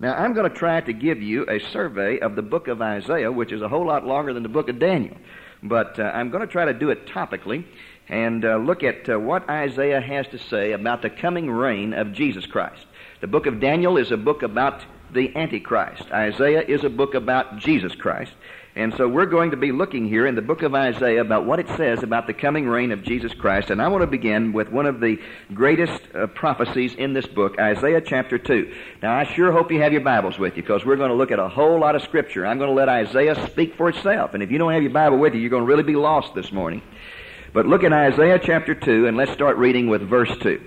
Now, I'm going to try to give you a survey of the book of Isaiah, which is a whole lot longer than the book of Daniel. But I'm going to try to do it topically and look at what Isaiah has to say about the coming reign of Jesus Christ. The book of Daniel is a book about the Antichrist. Isaiah is a book about Jesus Christ. And so we're going to be looking here in the book of Isaiah about what it says about the coming reign of Jesus Christ. And I want to begin with one of the greatest prophecies in this book, Isaiah chapter 2. Now, I sure hope you have your Bibles with you, because we're going to look at a whole lot of Scripture. I'm going to let Isaiah speak for itself. And if you don't have your Bible with you, you're going to really be lost this morning. But look at Isaiah chapter 2, and let's start reading with verse 2.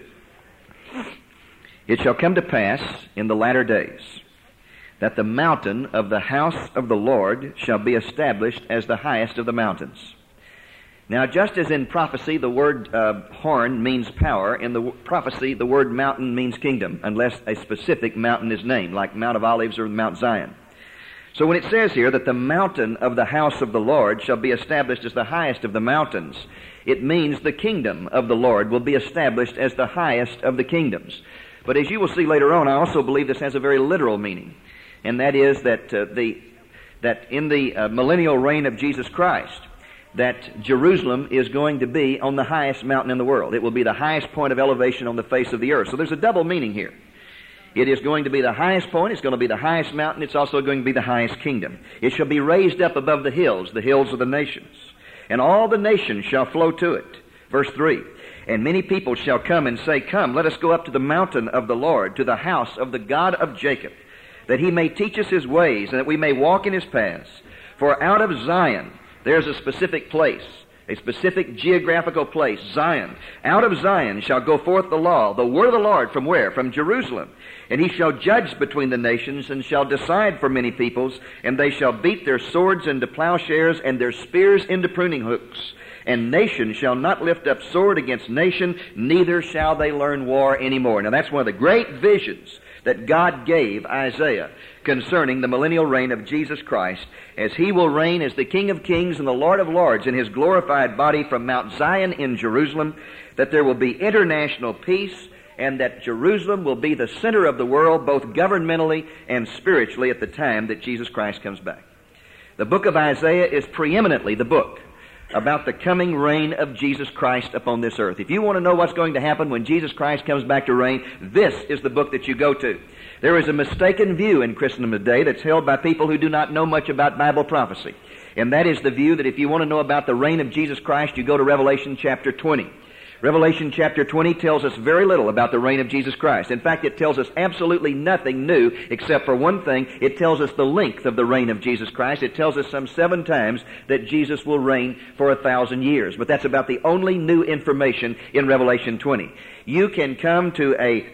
It shall come to pass in the latter days that the mountain of the house of the Lord shall be established as the highest of the mountains. Now, just as in prophecy the word horn means power, in the prophecy the word mountain means kingdom, unless a specific mountain is named, like Mount of Olives or Mount Zion. So when it says here that the mountain of the house of the Lord shall be established as the highest of the mountains, it means the kingdom of the Lord will be established as the highest of the kingdoms. But as you will see later on, I also believe this has a very literal meaning. And that is that that in the millennial reign of Jesus Christ, that Jerusalem is going to be on the highest mountain in the world. It will be the highest point of elevation on the face of the earth. So there's a double meaning here. It is going to be the highest point, it's going to be the highest mountain, it's also going to be the highest kingdom. It shall be raised up above the hills of the nations, and all the nations shall flow to it. Verse 3, and many people shall come and say, come, let us go up to the mountain of the Lord, to the house of the God of Jacob, that he may teach us his ways, and that we may walk in his paths. For out of Zion, there's a specific place, a specific geographical place, Zion. Out of Zion shall go forth the law, the word of the Lord. From where? From Jerusalem. And he shall judge between the nations, and shall decide for many peoples, and they shall beat their swords into plowshares, and their spears into pruning hooks. And nation shall not lift up sword against nation, neither shall they learn war anymore. Now that's one of the great visions that God gave Isaiah concerning the millennial reign of Jesus Christ, as he will reign as the King of Kings and the Lord of Lords in his glorified body from Mount Zion in Jerusalem, that there will be international peace, and that Jerusalem will be the center of the world, both governmentally and spiritually, at the time that Jesus Christ comes back. The book of Isaiah is preeminently the book about the coming reign of Jesus Christ upon this earth. If you want to know what's going to happen when Jesus Christ comes back to reign, this is the book that you go to. There is a mistaken view in Christendom today that's held by people who do not know much about Bible prophecy. And that is the view that if you want to know about the reign of Jesus Christ, you go to Revelation chapter 20. Revelation chapter 20 tells us very little about the reign of Jesus Christ. In fact, it tells us absolutely nothing new except for one thing. It tells us the length of the reign of Jesus Christ. It tells us some 7 times that Jesus will reign for 1,000 years. But that's about the only new information in Revelation 20. You can come to a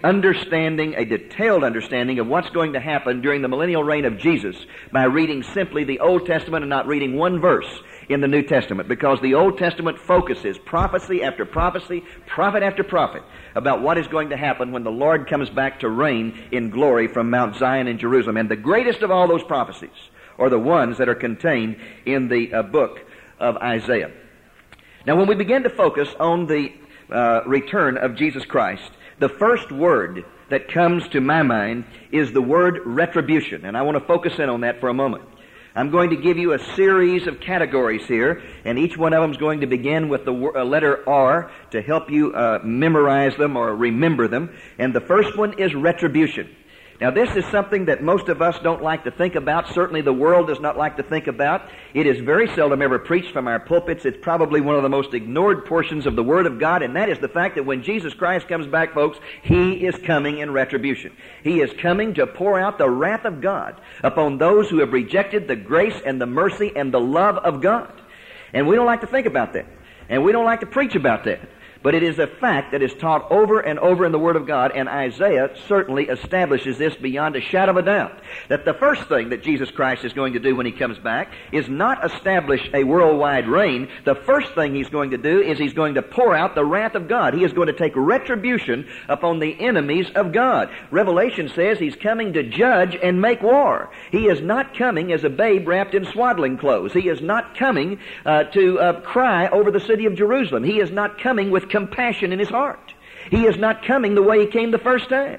detailed understanding of what's going to happen during the millennial reign of Jesus by reading simply the Old Testament and not reading one verse in the New Testament, because the Old Testament focuses prophecy after prophecy, prophet after prophet, about what is going to happen when the Lord comes back to reign in glory from Mount Zion in Jerusalem. And the greatest of all those prophecies are the ones that are contained in the book of Isaiah. Now, when we begin to focus on the return of Jesus Christ, the first word that comes to my mind is the word retribution, and I want to focus in on that for a moment. I'm going to give you a series of categories here, and each one of them is going to begin with the letter R to help you memorize them or remember them. And the first one is retribution. Now, this is something that most of us don't like to think about. Certainly the world does not like to think about. It is very seldom ever preached from our pulpits. It's probably one of the most ignored portions of the Word of God, and that is the fact that when Jesus Christ comes back, folks, He is coming in retribution. He is coming to pour out the wrath of God upon those who have rejected the grace and the mercy and the love of God. And we don't like to think about that. And we don't like to preach about that. But it is a fact that is taught over and over in the Word of God, and Isaiah certainly establishes this beyond a shadow of a doubt, that the first thing that Jesus Christ is going to do when He comes back is not establish a worldwide reign. The first thing He's going to do is He's going to pour out the wrath of God. He is going to take retribution upon the enemies of God. Revelation says He's coming to judge and make war. He is not coming as a babe wrapped in swaddling clothes. He is not coming to cry over the city of Jerusalem. He is not coming with compassion in His heart. He is not coming the way He came the first time.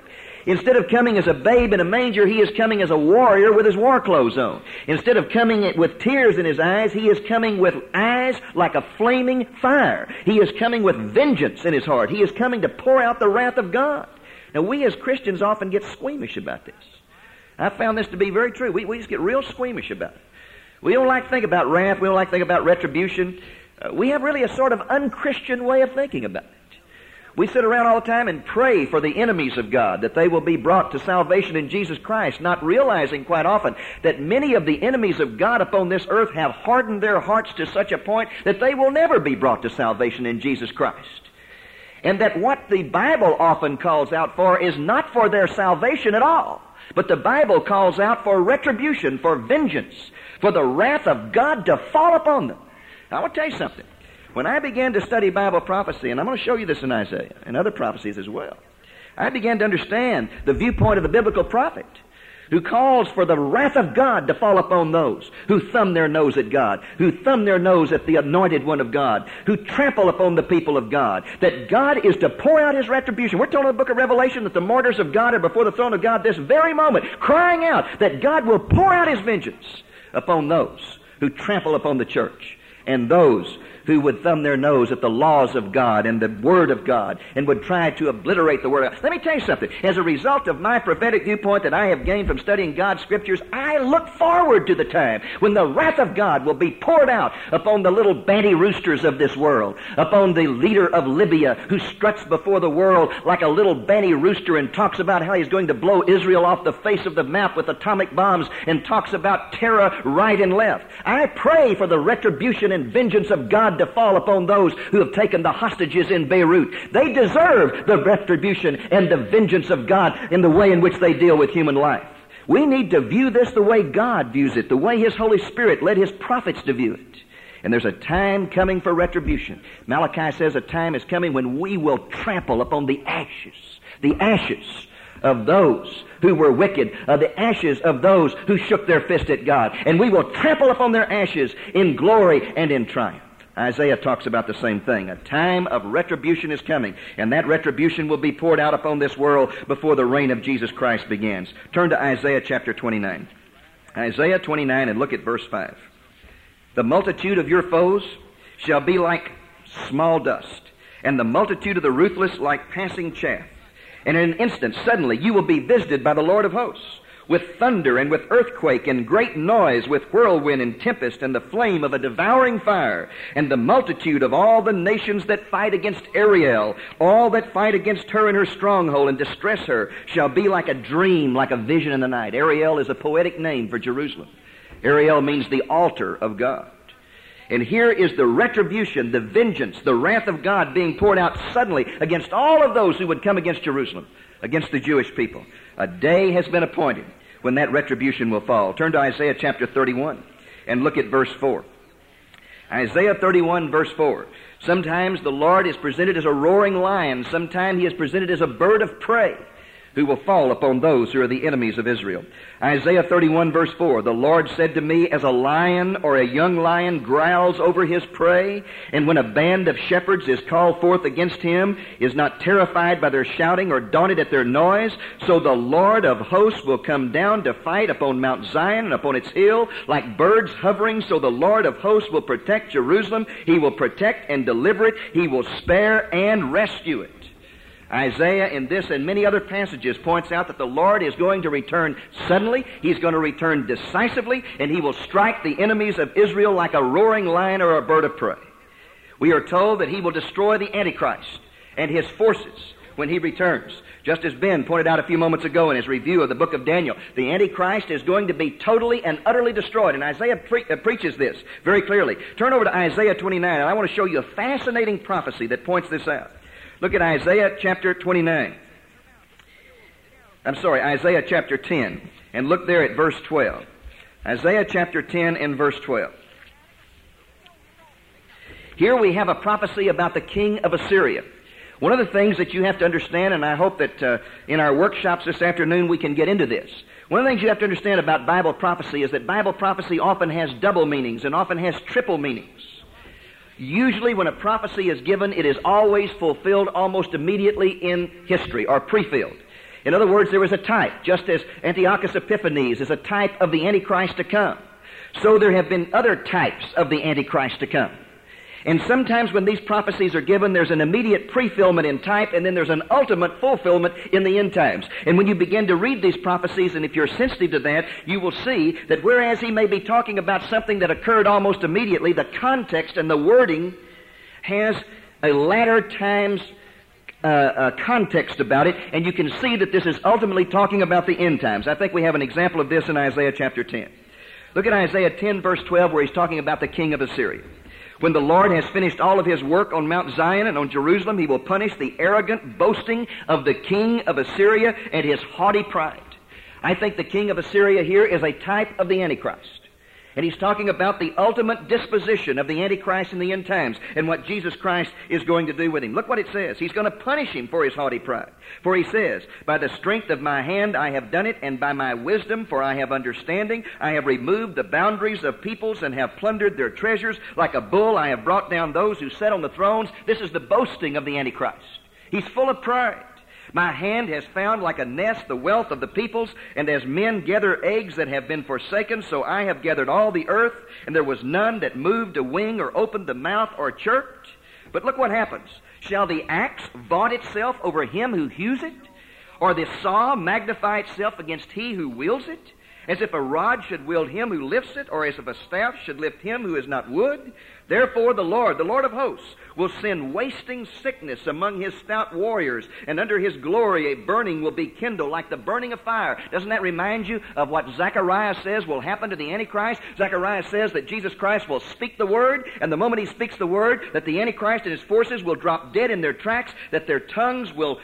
Instead of coming as a babe in a manger, He is coming as a warrior with His war clothes on. Instead of coming with tears in His eyes, He is coming with eyes like a flaming fire. He is coming with vengeance in His heart. He is coming to pour out the wrath of God. Now, we as Christians often get squeamish about this. I found this to be very true. We just get real squeamish about it. We don't like to think about wrath. We don't like to think about retribution. We have really a sort of unchristian way of thinking about it. We sit around all the time and pray for the enemies of God, that they will be brought to salvation in Jesus Christ, not realizing quite often that many of the enemies of God upon this earth have hardened their hearts to such a point that they will never be brought to salvation in Jesus Christ. And that what the Bible often calls out for is not for their salvation at all, but the Bible calls out for retribution, for vengeance, for the wrath of God to fall upon them. Now, I want to tell you something. When I began to study Bible prophecy, and I'm going to show you this in Isaiah and other prophecies as well, I began to understand the viewpoint of the biblical prophet who calls for the wrath of God to fall upon those who thumb their nose at God, who thumb their nose at the anointed one of God, who trample upon the people of God, that God is to pour out His retribution. We're told in the book of Revelation that the martyrs of God are before the throne of God this very moment, crying out that God will pour out His vengeance upon those who trample upon the church and those who would thumb their nose at the laws of God and the Word of God and would try to obliterate the Word of God. Let me tell you something. As a result of my prophetic viewpoint that I have gained from studying God's Scriptures, I look forward to the time when the wrath of God will be poured out upon the little banty roosters of this world, upon the leader of Libya who struts before the world like a little banty rooster and talks about how he's going to blow Israel off the face of the map with atomic bombs and talks about terror right and left. I pray for the retribution and vengeance of God to fall upon those who have taken the hostages in Beirut. They deserve the retribution and the vengeance of God in the way in which they deal with human life. We need to view this the way God views it, the way His Holy Spirit led His prophets to view it. And there's a time coming for retribution. Malachi says a time is coming when we will trample upon the ashes of those who were wicked, the ashes of those who shook their fist at God. And we will trample upon their ashes in glory and in triumph. Isaiah talks about the same thing. A time of retribution is coming, and that retribution will be poured out upon this world before the reign of Jesus Christ begins. Turn to Isaiah chapter 29. Isaiah 29, and look at verse 5. The multitude of your foes shall be like small dust, and the multitude of the ruthless like passing chaff. And in an instant, suddenly, you will be visited by the Lord of hosts, with thunder and with earthquake and great noise, with whirlwind and tempest and the flame of a devouring fire, and the multitude of all the nations that fight against Ariel, all that fight against her in her stronghold and distress her, shall be like a dream, like a vision in the night. Ariel is a poetic name for Jerusalem. Ariel means the altar of God. And here is the retribution, the vengeance, the wrath of God being poured out suddenly against all of those who would come against Jerusalem, against the Jewish people. A day has been appointed when that retribution will fall. Turn to Isaiah chapter 31 and look at verse 4. Isaiah 31 verse 4. Sometimes the Lord is presented as a roaring lion. Sometimes He is presented as a bird of prey who will fall upon those who are the enemies of Israel. Isaiah 31 verse 4, the Lord said to me, as a lion or a young lion growls over his prey, and when a band of shepherds is called forth against him, is not terrified by their shouting or daunted at their noise, so the Lord of hosts will come down to fight upon Mount Zion and upon its hill, like birds hovering, so the Lord of hosts will protect Jerusalem. He will protect and deliver it. He will spare and rescue it. Isaiah, in this and many other passages, points out that the Lord is going to return suddenly, He's going to return decisively, and He will strike the enemies of Israel like a roaring lion or a bird of prey. We are told that He will destroy the Antichrist and his forces when He returns. Just as Ben pointed out a few moments ago in his review of the book of Daniel, the Antichrist is going to be totally and utterly destroyed, and Isaiah preaches this very clearly. Turn over to Isaiah 29, and I want to show you a fascinating prophecy that points this out. Look at Isaiah chapter 29. Isaiah chapter 10. And look there at verse 12. Isaiah chapter 10 and verse 12. Here we have a prophecy about the king of Assyria. One of the things that you have to understand, and I hope that in our workshops this afternoon we can get into this. One of the things you have to understand about Bible prophecy is that Bible prophecy often has double meanings and often has triple meanings. Usually when a prophecy is given, it is always fulfilled almost immediately in history or pre-filled. In other words, there was a type, just as Antiochus Epiphanes is a type of the Antichrist to come. So there have been other types of the Antichrist to come. And sometimes when these prophecies are given, there's an immediate pre-fulfillment in type, and then there's an ultimate fulfillment in the end times. And when you begin to read these prophecies, and if you're sensitive to that, you will see that whereas he may be talking about something that occurred almost immediately, the context and the wording has a latter times context about it, and you can see that this is ultimately talking about the end times. I think we have an example of this in Isaiah chapter 10. Look at Isaiah 10 verse 12 where he's talking about the king of Assyria. When the Lord has finished all of his work on Mount Zion and on Jerusalem, he will punish the arrogant boasting of the king of Assyria and his haughty pride. I think the king of Assyria here is a type of the Antichrist. And he's talking about the ultimate disposition of the Antichrist in the end times and what Jesus Christ is going to do with him. Look what it says. He's going to punish him for his haughty pride. For he says, by the strength of my hand I have done it, and by my wisdom, for I have understanding, I have removed the boundaries of peoples and have plundered their treasures. Like a bull I have brought down those who sat on the thrones. This is the boasting of the Antichrist. He's full of pride. My hand has found like a nest the wealth of the peoples, and as men gather eggs that have been forsaken, so I have gathered all the earth, and there was none that moved a wing or opened the mouth or chirped. But look what happens. Shall the axe vaunt itself over him who hews it? Or the saw magnify itself against he who wields it? As if a rod should wield him who lifts it, or as if a staff should lift him who is not wood? Therefore the Lord of hosts, will send wasting sickness among his stout warriors, and under his glory a burning will be kindled like the burning of fire. Doesn't that remind you of what Zechariah says will happen to the Antichrist? Zechariah says that Jesus Christ will speak the word, and the moment he speaks the word, that the Antichrist and his forces will drop dead in their tracks, that their tongues will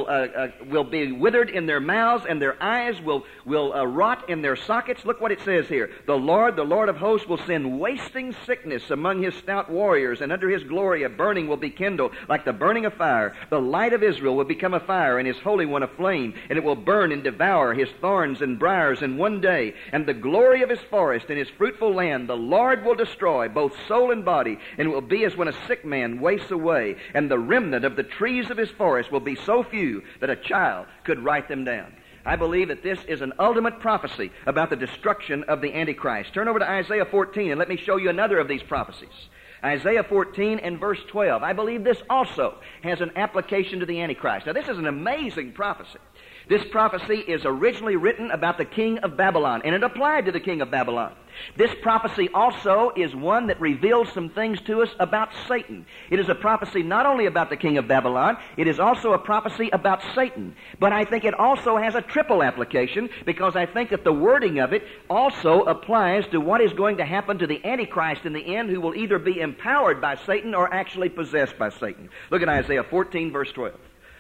be withered in their mouths, and their eyes will rot in their sockets. Look what it says here. The Lord of hosts, will send wasting sickness among his stout warriors, and under his glory a burning will be kindled like the burning of fire. The light of Israel will become a fire, and his Holy One a flame, and it will burn and devour his thorns and briars in one day. And the glory of his forest and his fruitful land the Lord will destroy, both soul and body, and it will be as when a sick man wastes away. And the remnant of the trees of his forest will be so few that a child could write them down. I believe that this is an ultimate prophecy about the destruction of the Antichrist. Turn over to Isaiah 14 and let me show you another of these prophecies. Isaiah 14 and verse 12. I believe this also has an application to the Antichrist. Now, this is an amazing prophecy. This prophecy is originally written about the king of Babylon, and it applied to the king of Babylon. This prophecy also is one that reveals some things to us about Satan. It is a prophecy not only about the king of Babylon, it is also a prophecy about Satan. But I think it also has a triple application, because I think that the wording of it also applies to what is going to happen to the Antichrist in the end, who will either be empowered by Satan or actually possessed by Satan. Look at Isaiah 14, verse 12.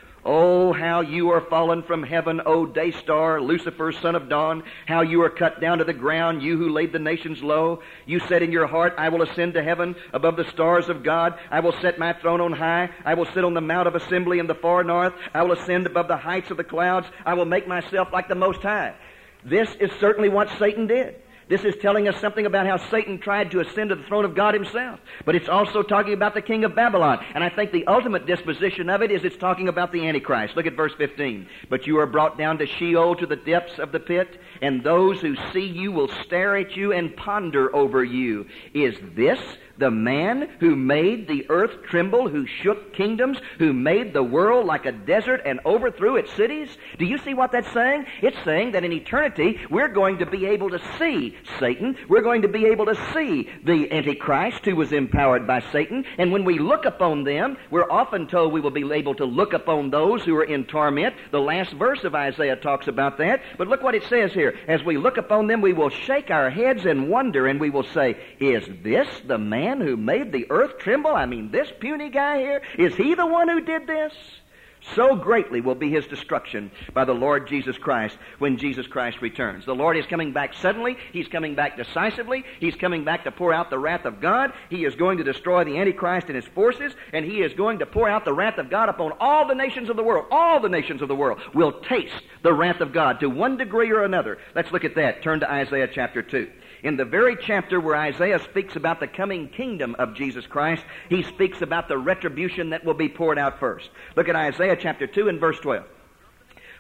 Oh, how you are fallen from heaven, O day star, Lucifer, son of dawn, how you are cut down to the ground, you who laid the nations low. You said in your heart, I will ascend to heaven above the stars of God. I will set my throne on high. I will sit on the mount of assembly in the far north. I will ascend above the heights of the clouds. I will make myself like the Most High. This is certainly what Satan did. This is telling us something about how Satan tried to ascend to the throne of God himself. But it's also talking about the king of Babylon. And I think the ultimate disposition of it is it's talking about the Antichrist. Look at verse 15. But you are brought down to Sheol, to the depths of the pit, and those who see you will stare at you and ponder over you. Is this the man who made the earth tremble, who shook kingdoms, who made the world like a desert and overthrew its cities? Do you see what that's saying? It's saying that in eternity we're going to be able to see Satan. We're going to be able to see the Antichrist, who was empowered by Satan. And when we look upon them, we're often told we will be able to look upon those who are in torment. The last verse of Isaiah talks about that. But look what it says here. As we look upon them, we will shake our heads and wonder, and we will say, is this the man who made the earth tremble? I mean, this puny guy here, is he the one who did this? So greatly will be his destruction by the Lord Jesus Christ when Jesus Christ returns. The Lord is coming back suddenly. He's coming back decisively. He's coming back to pour out the wrath of God. He is going to destroy the Antichrist and his forces, and he is going to pour out the wrath of God upon all the nations of the world. All the nations of the world will taste the wrath of God to one degree or another. Let's look at that. Turn to Isaiah chapter 2. In the very chapter where Isaiah speaks about the coming kingdom of Jesus Christ, he speaks about the retribution that will be poured out first. Look at Isaiah chapter 2 and verse 12.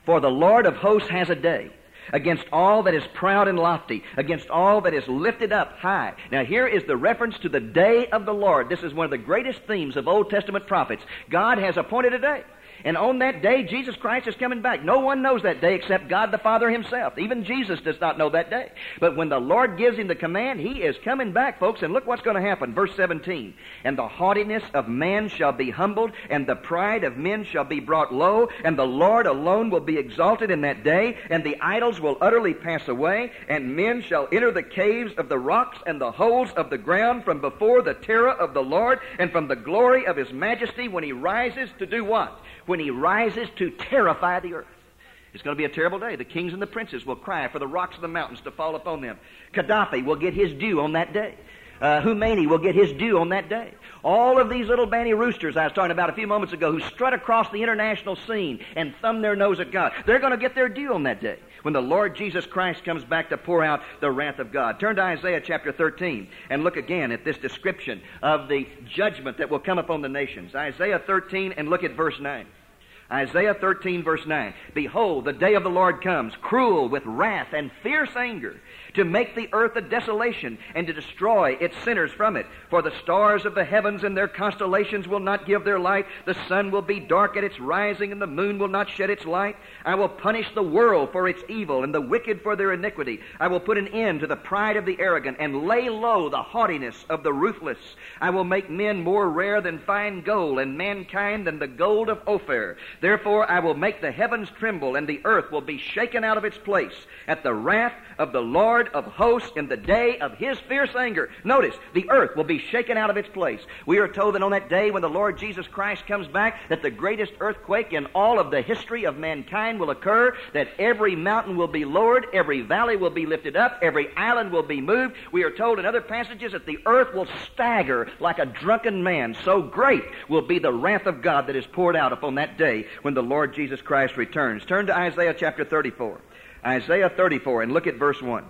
For the Lord of hosts has a day against all that is proud and lofty, against all that is lifted up high. Now here is the reference to the day of the Lord. This is one of the greatest themes of Old Testament prophets. God has appointed a day. And on that day, Jesus Christ is coming back. No one knows that day except God the Father Himself. Even Jesus does not know that day. But when the Lord gives Him the command, He is coming back, folks. And look what's going to happen. Verse 17. And the haughtiness of man shall be humbled, and the pride of men shall be brought low, and the Lord alone will be exalted in that day, and the idols will utterly pass away, and men shall enter the caves of the rocks and the holes of the ground from before the terror of the Lord and from the glory of His majesty when He rises to do what? When He rises to terrify the earth. It's going to be a terrible day. The kings and the princes will cry for the rocks of the mountains to fall upon them. Gaddafi will get his due on that day. Khomeini will get his due on that day. All of these little banty roosters I was talking about a few moments ago who strut across the international scene and thumb their nose at God, they're going to get their due on that day when the Lord Jesus Christ comes back to pour out the wrath of God. Turn to Isaiah chapter 13 and look again at this description of the judgment that will come upon the nations. Isaiah 13 and look at verse 9. Isaiah 13 verse 9. Behold, the day of the Lord comes, cruel with wrath and fierce anger, to make the earth a desolation and to destroy its sinners from it. For the stars of the heavens and their constellations will not give their light. The sun will be dark at its rising, and the moon will not shed its light. I will punish the world for its evil and the wicked for their iniquity. I will put an end to the pride of the arrogant and lay low the haughtiness of the ruthless. I will make men more rare than fine gold, and mankind than the gold of Ophir. Therefore I will make the heavens tremble, and the earth will be shaken out of its place at the wrath of the Lord of hosts in the day of His fierce anger. Notice, the earth will be shaken out of its place. We are told that on that day when the Lord Jesus Christ comes back, that the greatest earthquake in all of the history of mankind will occur, that every mountain will be lowered, every valley will be lifted up, every island will be moved. We are told in other passages that the earth will stagger like a drunken man. So great will be the wrath of God that is poured out upon that day when the Lord Jesus Christ returns. Turn to Isaiah chapter 34. Isaiah 34 and look at verse 1.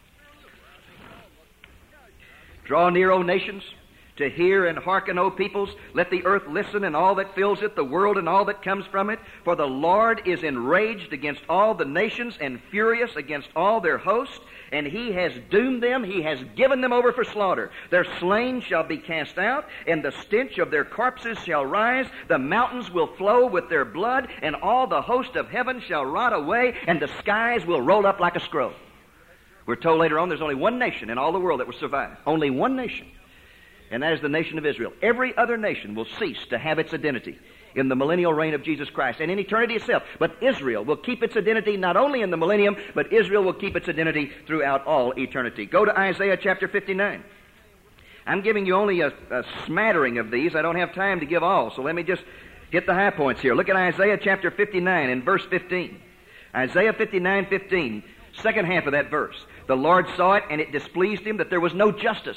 Draw near, O nations, to hear, and hearken, O peoples. Let the earth listen, and all that fills it, the world and all that comes from it. For the Lord is enraged against all the nations, and furious against all their host. And He has doomed them, He has given them over for slaughter. Their slain shall be cast out, and the stench of their corpses shall rise. The mountains will flow with their blood, and all the host of heaven shall rot away, and the skies will roll up like a scroll. We're told later on there's only one nation in all the world that will survive. Only one nation. And that is the nation of Israel. Every other nation will cease to have its identity in the millennial reign of Jesus Christ and in eternity itself. But Israel will keep its identity not only in the millennium, but Israel will keep its identity throughout all eternity. Go to Isaiah chapter 59. I'm giving you only a smattering of these. I don't have time to give all, so let me just hit the high points here. Look at Isaiah chapter 59 and verse 15. Isaiah 59:15, second half of that verse. The Lord saw it, and it displeased Him that there was no justice.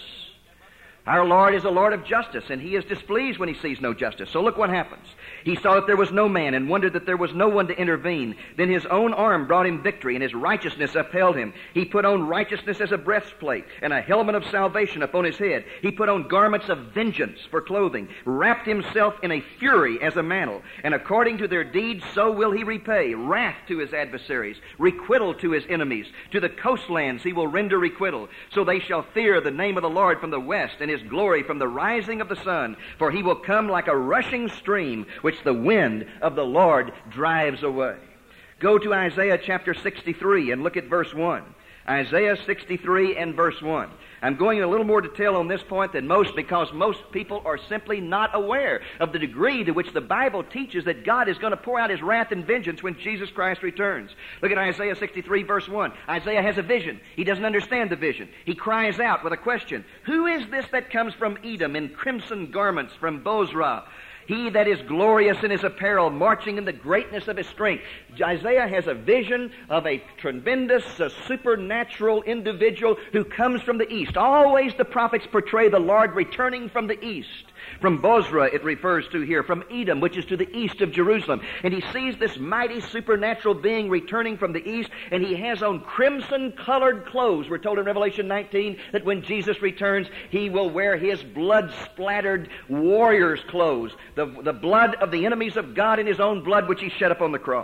Our Lord is a Lord of justice, and He is displeased when He sees no justice. So look what happens. He saw that there was no man, and wondered that there was no one to intervene. Then His own arm brought Him victory, and His righteousness upheld Him. He put on righteousness as a breastplate, and a helmet of salvation upon His head. He put on garments of vengeance for clothing, wrapped Himself in a fury as a mantle. And according to their deeds, so will He repay. Wrath to His adversaries, requital to His enemies. To the coastlands He will render requital. So they shall fear the name of the Lord from the west, and His glory from the rising of the sun. For He will come like a rushing stream, which the wind of the Lord drives away. Go to Isaiah chapter 63 and look at verse 1. Isaiah 63 and verse 1. I'm going in a little more detail on this point than most, because most people are simply not aware of the degree to which the Bible teaches that God is going to pour out His wrath and vengeance when Jesus Christ returns. Look at Isaiah 63 verse 1. Isaiah has a vision. He doesn't understand the vision. He cries out with a question. Who is this that comes from Edom in crimson garments from Bozrah? He that is glorious in his apparel, marching in the greatness of his strength. Isaiah has a vision of a tremendous, supernatural individual who comes from the east. Always the prophets portray the Lord returning from the east. From Bozrah it refers to here, from Edom, which is to the east of Jerusalem. And he sees this mighty supernatural being returning from the east, and he has on crimson-colored clothes. We're told in Revelation 19 that when Jesus returns, He will wear His blood-splattered warrior's clothes, the blood of the enemies of God and His own blood which He shed upon the cross.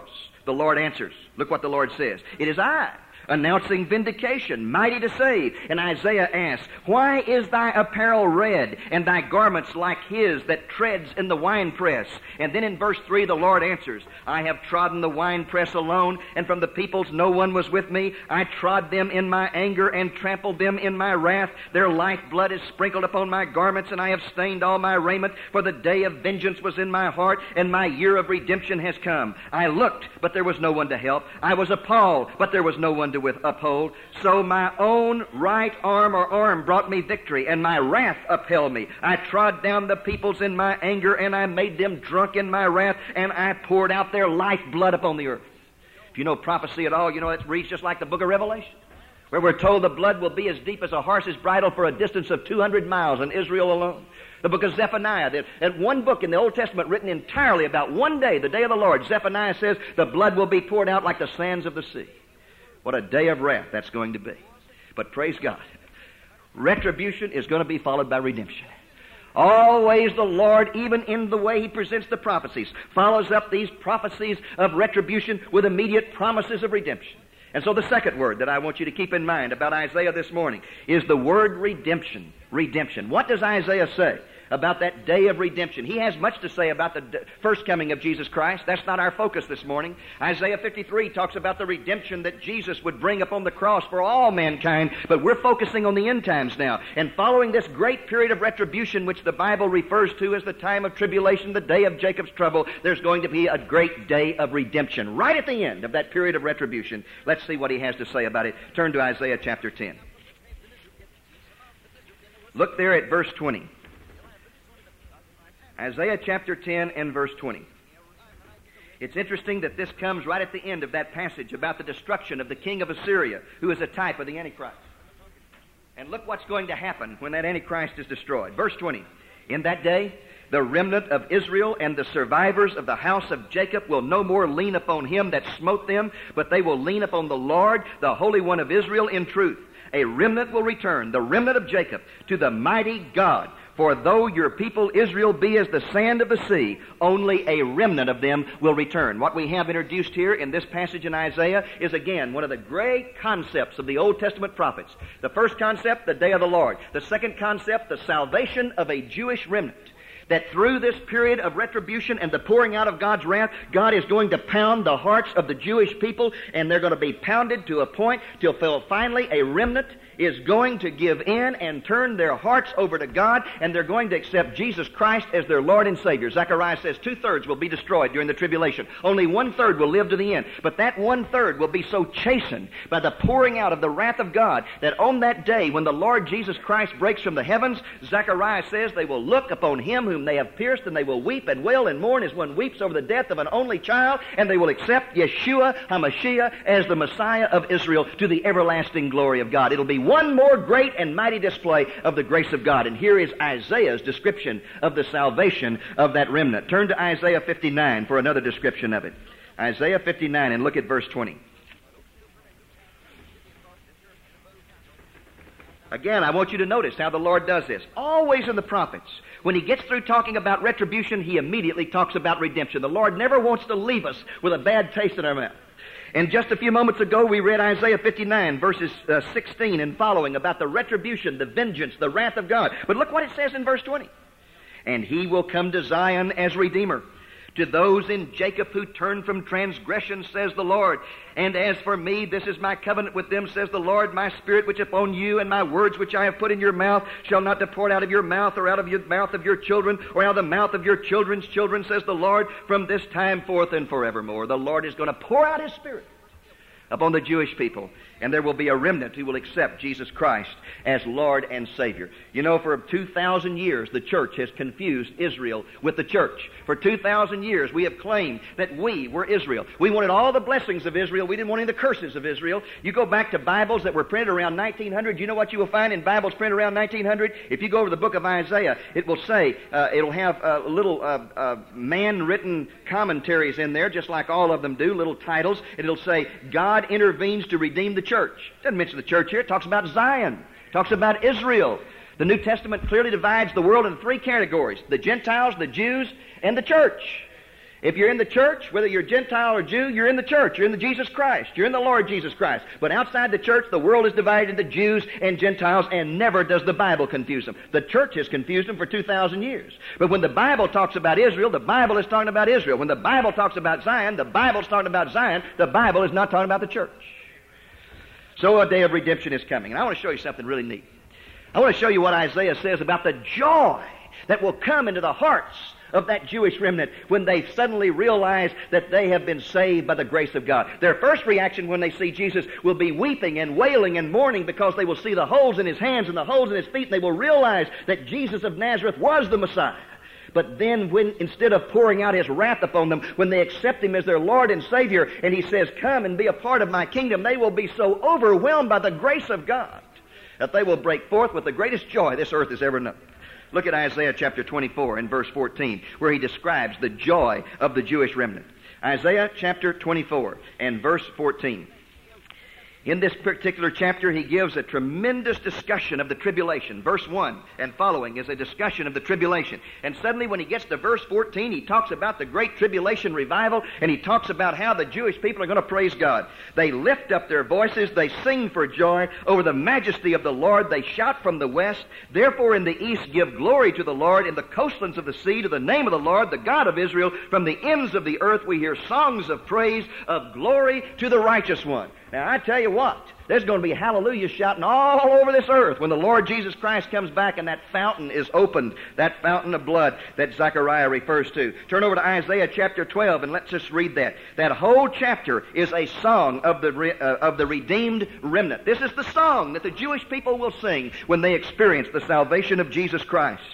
the Lord answers. Look what the Lord says. It is I, announcing vindication, mighty to save. And Isaiah asks, why is thy apparel red, and thy garments like his that treads in the winepress? And then in verse 3 the Lord answers, I have trodden the winepress alone, and from the peoples no one was with me. I trod them in my anger, and trampled them in my wrath. Their lifeblood is sprinkled upon my garments, and I have stained all my raiment. For the day of vengeance was in my heart, and my year of redemption has come. I looked, but there was no one to help. I was appalled, but there was no one to uphold. So my own right arm or arm brought me victory, and my wrath upheld me. I trod down the peoples in my anger, and I made them drunk in my wrath, and I poured out their lifeblood upon the earth. If you know prophecy at all, you know it reads just like the book of Revelation, where we're told the blood will be as deep as a horse's bridle for a distance of 200 miles in Israel alone. The book of Zephaniah, that one book in the Old Testament written entirely about one day, the day of the Lord. Zephaniah says the blood will be poured out like the sands of the sea. What a day of wrath that's going to be. But praise God, retribution is going to be followed by redemption. Always the Lord, even in the way He presents the prophecies, follows up these prophecies of retribution with immediate promises of redemption. And so the second word that I want you to keep in mind about Isaiah this morning is the word redemption. Redemption. What does Isaiah say about that day of redemption? He has much to say about the first coming of Jesus Christ. That's not our focus this morning. Isaiah 53 talks about the redemption that Jesus would bring upon the cross for all mankind, but we're focusing on the end times now. And following this great period of retribution, which the Bible refers to as the time of tribulation, the day of Jacob's trouble, there's going to be a great day of redemption right at the end of that period of retribution. Let's see what he has to say about it. Turn to Isaiah chapter 10. Look there at verse 20. Isaiah chapter 10 and verse 20. It's interesting that this comes right at the end of that passage about the destruction of the king of Assyria, who is a type of the Antichrist. And look what's going to happen when that Antichrist is destroyed. Verse 20. In that day, the remnant of Israel and the survivors of the house of Jacob will no more lean upon him that smote them, but they will lean upon the Lord, the Holy One of Israel, in truth. A remnant will return, the remnant of Jacob, to the mighty God. For though your people Israel be as the sand of the sea, only a remnant of them will return. What we have introduced here in this passage in Isaiah is again one of the great concepts of the Old Testament prophets. The first concept, the day of the Lord. The second concept, the salvation of a Jewish remnant. That through this period of retribution and the pouring out of God's wrath, God is going to pound the hearts of the Jewish people, and they're going to be pounded to a point till finally a remnant is going to give in and turn their hearts over to God, and they're going to accept Jesus Christ as their Lord and Savior. Zechariah says 2/3 will be destroyed during the tribulation. Only 1/3 will live to the end. But that 1/3 will be so chastened by the pouring out of the wrath of God that on that day when the Lord Jesus Christ breaks from the heavens, Zechariah says they will look upon Him whom they have pierced, and they will weep and wail and mourn as one weeps over the death of an only child, and they will accept Yeshua HaMashiach as the Messiah of Israel to the everlasting glory of God. It'll be one more great and mighty display of the grace of God. And here is Isaiah's description of the salvation of that remnant. Turn to Isaiah 59 for another description of it. Isaiah 59, and look at verse 20. Again, I want you to notice how the Lord does this. Always in the prophets, when He gets through talking about retribution, He immediately talks about redemption. The Lord never wants to leave us with a bad taste in our mouth. And just a few moments ago, we read Isaiah 59, verses 16 and following about the retribution, the vengeance, the wrath of God. But look what it says in verse 20. And He will come to Zion as Redeemer, to those in Jacob who turn from transgression, says the Lord. And as for me, this is my covenant with them, says the Lord. My spirit which upon you, and my words which I have put in your mouth, shall not depart out of your mouth, or out of the mouth of your children, or out of the mouth of your children's children, says the Lord, from this time forth and forevermore. The Lord is going to pour out His Spirit upon the Jewish people, and there will be a remnant who will accept Jesus Christ as Lord and Savior. You know, for 2,000 years, the church has confused Israel with the church. For 2,000 years, we have claimed that we were Israel. We wanted all the blessings of Israel. We didn't want any of the curses of Israel. You go back to Bibles that were printed around 1900. You know what you will find in Bibles printed around 1900? If you go over the book of Isaiah, it will say, it'll have little man-written commentaries in there, just like all of them do, little titles. And it'll say, God intervenes to redeem the church. It doesn't mention the church here. It talks about Zion. It talks about Israel. The New Testament clearly divides the world into three categories: the Gentiles, the Jews, and the church. If you're in the church, whether you're Gentile or Jew, you're in the church. You're in the Jesus Christ. You're in the Lord Jesus Christ. But outside the church, the world is divided into Jews and Gentiles, and never does the Bible confuse them. The church has confused them for 2,000 years. But when the Bible talks about Israel, the Bible is talking about Israel. When the Bible talks about Zion, the Bible's talking about Zion. The Bible is not talking about the church. So a day of redemption is coming. And I want to show you something really neat. I want to show you what Isaiah says about the joy that will come into the hearts of that Jewish remnant when they suddenly realize that they have been saved by the grace of God. Their first reaction when they see Jesus will be weeping and wailing and mourning, because they will see the holes in his hands and the holes in his feet, and they will realize that Jesus of Nazareth was the Messiah. But then when, instead of pouring out his wrath upon them, when they accept him as their Lord and Savior, and he says, "Come and be a part of my kingdom," they will be so overwhelmed by the grace of God that they will break forth with the greatest joy this earth has ever known. Look at Isaiah chapter 24 and verse 14, where he describes the joy of the Jewish remnant. Isaiah chapter 24 and verse 14. In this particular chapter, he gives a tremendous discussion of the tribulation. Verse 1 and following is a discussion of the tribulation. And suddenly when he gets to verse 14, he talks about the great tribulation revival, and he talks about how the Jewish people are going to praise God. They lift up their voices, they sing for joy over the majesty of the Lord, they shout from the west. Therefore in the east give glory to the Lord, in the coastlands of the sea to the name of the Lord, the God of Israel. From the ends of the earth we hear songs of praise, of glory to the righteous one. Now, I tell you what, there's going to be hallelujah shouting all over this earth when the Lord Jesus Christ comes back and that fountain is opened, that fountain of blood that Zechariah refers to. Turn over to Isaiah chapter 12 and let's just read that. That whole chapter is a song of the redeemed remnant. This is the song that the Jewish people will sing when they experience the salvation of Jesus Christ.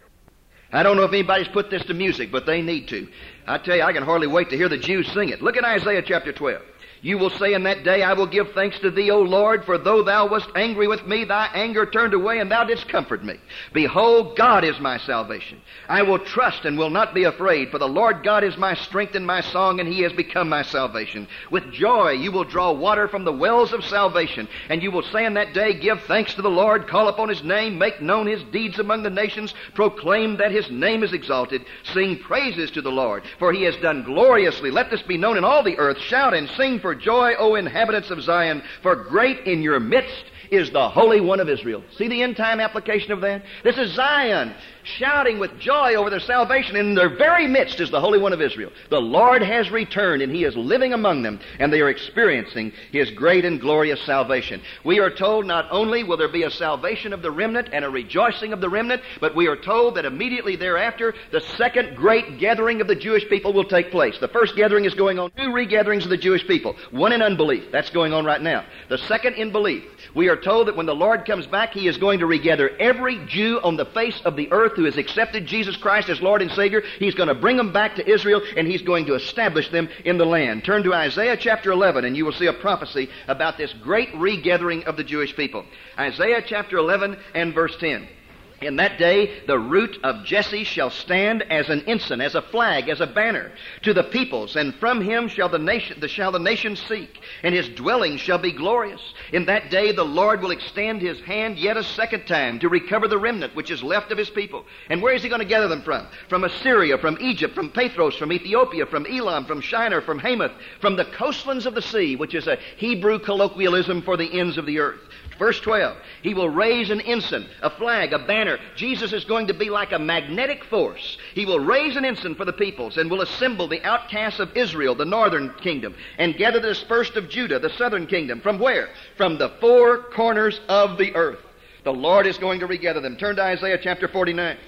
I don't know if anybody's put this to music, but they need to. I tell you, I can hardly wait to hear the Jews sing it. Look at Isaiah chapter 12. You will say in that day, "I will give thanks to thee, O Lord, for though thou wast angry with me, thy anger turned away, and thou didst comfort me. Behold, God is my salvation. I will trust and will not be afraid, for the Lord God is my strength and my song, and he has become my salvation. With joy you will draw water from the wells of salvation, and you will say in that day, Give thanks to the Lord, call upon his name, make known his deeds among the nations, proclaim that his name is exalted, sing praises to the Lord, for he has done gloriously. Let this be known in all the earth. Shout and sing for joy, O inhabitants of Zion, for great in your midst is the Holy One of Israel." See the end-time application of that? This is Zion shouting with joy over their salvation, and in their very midst is the Holy One of Israel. The Lord has returned, and he is living among them, and they are experiencing his great and glorious salvation. We are told not only will there be a salvation of the remnant and a rejoicing of the remnant, but we are told that immediately thereafter, the second great gathering of the Jewish people will take place. The first gathering is going on, 2 regatherings of the Jewish people, one in unbelief. That's going on right now. The second in belief. We are told that when the Lord comes back, he is going to regather every Jew on the face of the earth who has accepted Jesus Christ as Lord and Savior. He's going to bring them back to Israel, and he's going to establish them in the land. Turn to Isaiah chapter 11, and you will see a prophecy about this great regathering of the Jewish people. Isaiah chapter 11 and verse 10. In that day the root of Jesse shall stand as an ensign, as a flag, as a banner to the peoples, and from him shall the nations seek, and his dwelling shall be glorious. In that day the Lord will extend his hand yet a second time to recover the remnant which is left of his people. And where is he going to gather them from? From Assyria, from Egypt, from Pathros, from Ethiopia, from Elam, from Shinar, from Hamath, from the coastlands of the sea, which is a Hebrew colloquialism for the ends of the earth. Verse 12, he will raise an ensign, a flag, a banner. Jesus is going to be like a magnetic force. He will raise an ensign for the peoples and will assemble the outcasts of Israel, the northern kingdom, and gather the dispersed of Judah, the southern kingdom. From where? From the 4 corners of the earth. The Lord is going to regather them. Turn to Isaiah chapter 49.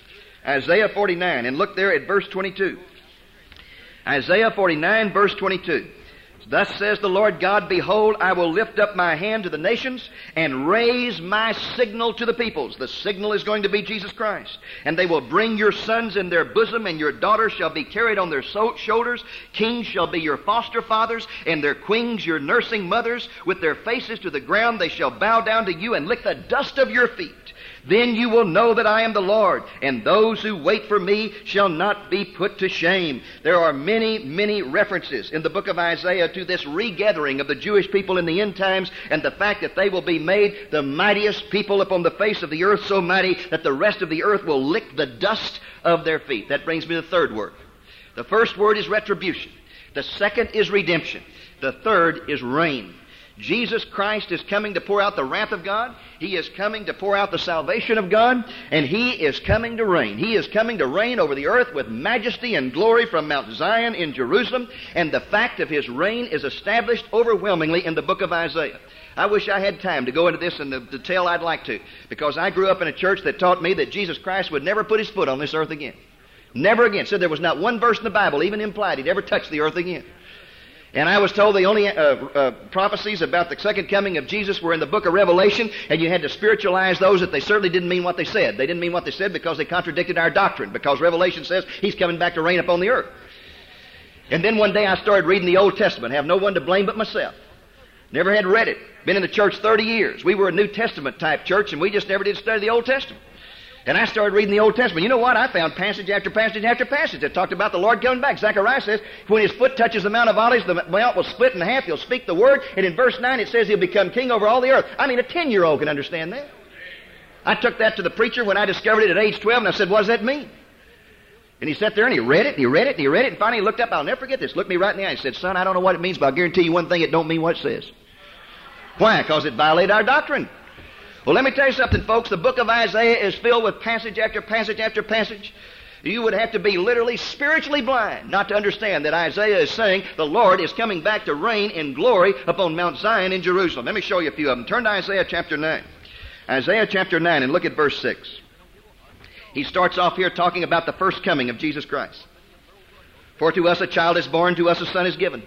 Isaiah 49, and look there at verse 22. Isaiah 49, verse 22. Thus says the Lord God, "Behold, I will lift up my hand to the nations and raise my signal to the peoples." The signal is going to be Jesus Christ. "And they will bring your sons in their bosom, and your daughters shall be carried on their shoulders. Kings shall be your foster fathers, and their queens your nursing mothers. With their faces to the ground they shall bow down to you and lick the dust of your feet. Then you will know that I am the Lord, and those who wait for me shall not be put to shame." There are many, many references in the book of Isaiah to this regathering of the Jewish people in the end times, and the fact that they will be made the mightiest people upon the face of the earth, so mighty that the rest of the earth will lick the dust of their feet. That brings me to the third word. The first word is retribution. The second is redemption. The third is reign. Jesus Christ is coming to pour out the wrath of God. He is coming to pour out the salvation of God. And He is coming to reign. He is coming to reign over the earth with majesty and glory from Mount Zion in Jerusalem. And the fact of His reign is established overwhelmingly in the book of Isaiah. I wish I had time to go into this in the detail I'd like to, because I grew up in a church that taught me that Jesus Christ would never put His foot on this earth again. Never again. Said there was not one verse in the Bible even implied He'd ever touch the earth again. And I was told the only prophecies about the second coming of Jesus were in the book of Revelation, and you had to spiritualize those that they certainly didn't mean what they said. They didn't mean what they said because they contradicted our doctrine, because Revelation says He's coming back to reign upon the earth. And then one day I started reading the Old Testament, have no one to blame but myself. Never had read it. Been in the church 30 years. We were a New Testament type church, and we just never did study the Old Testament. And I started reading the Old Testament. You know what? I found passage after passage after passage that talked about the Lord coming back. Zechariah says, when His foot touches the Mount of Olives, the mount will split in half. He'll speak the word. And in verse 9 it says He'll become king over all the earth. I mean, a 10-year-old can understand that. I took that to the preacher when I discovered it at age 12, and I said, what does that mean? And he sat there and he read it, and he read it, and he read it, and finally he looked up. I'll never forget this. Looked me right in the eye and said, son, I don't know what it means, but I'll guarantee you one thing, it don't mean what it says. Why? Because it violated our doctrine. Well, let me tell you something, folks. The book of Isaiah is filled with passage after passage after passage. You would have to be literally spiritually blind not to understand that Isaiah is saying the Lord is coming back to reign in glory upon Mount Zion in Jerusalem. Let me show you a few of them. Turn to Isaiah chapter 9. Isaiah chapter 9 and look at verse 6. He starts off here talking about the first coming of Jesus Christ. For to us a child is born, to us a son is given.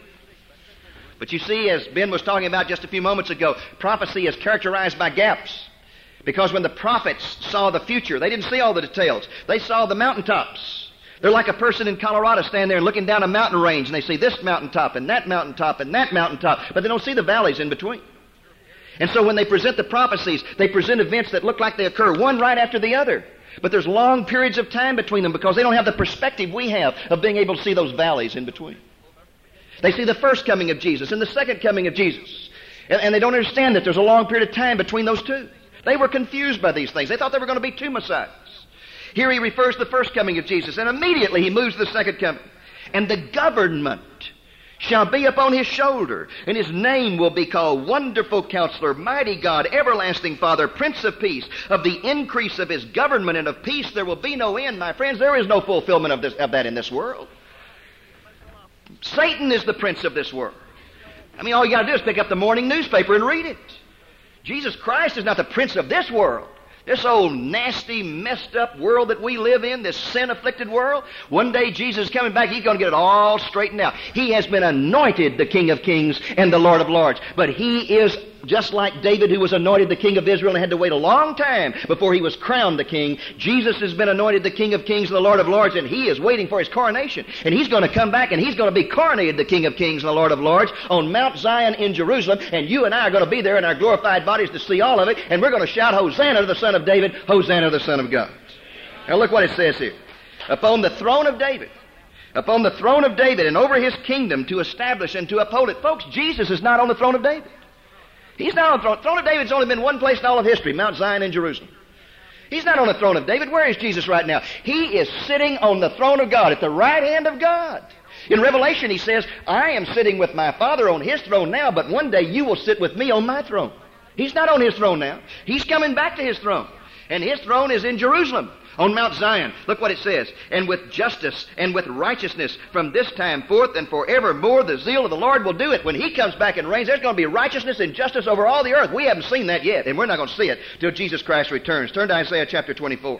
But you see, as Ben was talking about just a few moments ago, prophecy is characterized by gaps. Because when the prophets saw the future, they didn't see all the details. They saw the mountaintops. They're like a person in Colorado standing there and looking down a mountain range, and they see this mountaintop and that mountaintop and that mountaintop, but they don't see the valleys in between. And so when they present the prophecies, they present events that look like they occur one right after the other. But there's long periods of time between them because they don't have the perspective we have of being able to see those valleys in between. They see the first coming of Jesus and the second coming of Jesus. And they don't understand that there's a long period of time between those two. They were confused by these things. They thought there were going to be two Messiahs. Here he refers to the first coming of Jesus, and immediately he moves to the second coming. And the government shall be upon His shoulder, and His name will be called Wonderful Counselor, Mighty God, Everlasting Father, Prince of Peace. Of the increase of His government and of peace there will be no end. My friends, there is no fulfillment of that in this world. Satan is the prince of this world. I mean, all you got to do is pick up the morning newspaper and read it. Jesus Christ is not the prince of this world. This old nasty, messed up world that we live in, this sin-afflicted world, one day Jesus is coming back, He's going to get it all straightened out. He has been anointed the King of Kings and the Lord of Lords. But He is just like David, who was anointed the King of Israel and had to wait a long time before he was crowned the King. Jesus has been anointed the King of Kings and the Lord of Lords, and He is waiting for His coronation. And He's going to come back and He's going to be coronated the King of Kings and the Lord of Lords on Mount Zion in Jerusalem, and you and I are going to be there in our glorified bodies to see all of it, and we're going to shout, Hosanna to the Son of David, Hosanna to the Son of God. Now look what it says here. Upon the throne of David, upon the throne of David and over His kingdom to establish and to uphold it. Folks, Jesus is not on the throne of David. He's not on the throne. The throne of David's only been one place in all of history, Mount Zion in Jerusalem. He's not on the throne of David. Where is Jesus right now? He is sitting on the throne of God, at the right hand of God. In Revelation He says, I am sitting with my Father on His throne now, but one day you will sit with me on my throne. He's not on His throne now. He's coming back to His throne. And His throne is in Jerusalem, on Mount Zion. Look what it says. And with justice and with righteousness from this time forth and forevermore the zeal of the Lord will do it. When He comes back and reigns, there's going to be righteousness and justice over all the earth. We haven't seen that yet, and we're not going to see it till Jesus Christ returns. Turn to Isaiah chapter 24.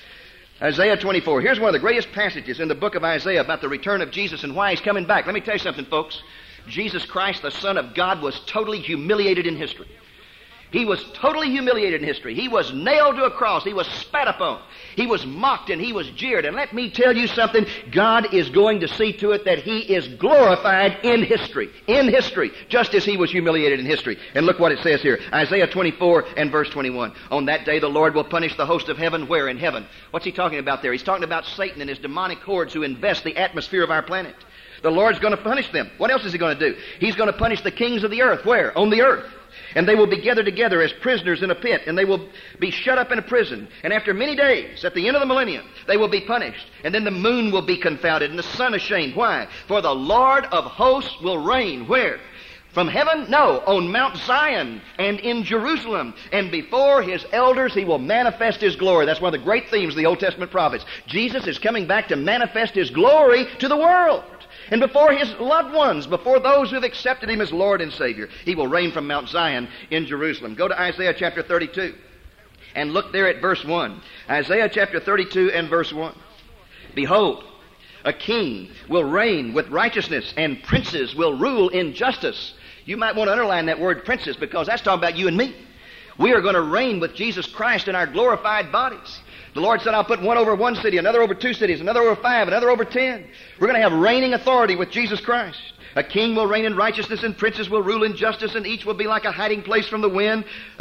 Isaiah 24. Here's one of the greatest passages in the book of Isaiah about the return of Jesus and why He's coming back. Let me tell you something, folks. Jesus Christ, the Son of God, was totally humiliated in history. He was totally humiliated in history. He was nailed to a cross. He was spat upon. He was mocked and He was jeered. And let me tell you something. God is going to see to it that He is glorified in history. In history. Just as He was humiliated in history. And look what it says here. Isaiah 24 and verse 21. On that day the Lord will punish the host of heaven. Where? In heaven. What's He talking about there? He's talking about Satan and his demonic hordes who invest the atmosphere of our planet. The Lord's going to punish them. What else is He going to do? He's going to punish the kings of the earth. Where? On the earth. And they will be gathered together as prisoners in a pit, and they will be shut up in a prison. And after many days, at the end of the millennium, they will be punished. And then the moon will be confounded, and the sun ashamed. Why? For the Lord of hosts will reign. Where? From heaven? No, on Mount Zion and in Jerusalem. And before his elders he will manifest his glory. That's one of the great themes of the Old Testament prophets. Jesus is coming back to manifest his glory to the world. And before his loved ones, before those who have accepted him as Lord and Savior, he will reign from Mount Zion in Jerusalem. Go to Isaiah chapter 32 and look there at verse 1. Isaiah chapter 32 and verse 1. Behold, a king will reign with righteousness, and princes will rule in justice. You might want to underline that word princes, because that's talking about you and me. We are going to reign with Jesus Christ in our glorified bodies. The Lord said, I'll put one over one city, another over 2 cities, another over 5, another over 10. We're going to have reigning authority with Jesus Christ. A king will reign in righteousness, and princes will rule in justice, and each will be like a hiding place from the wind, a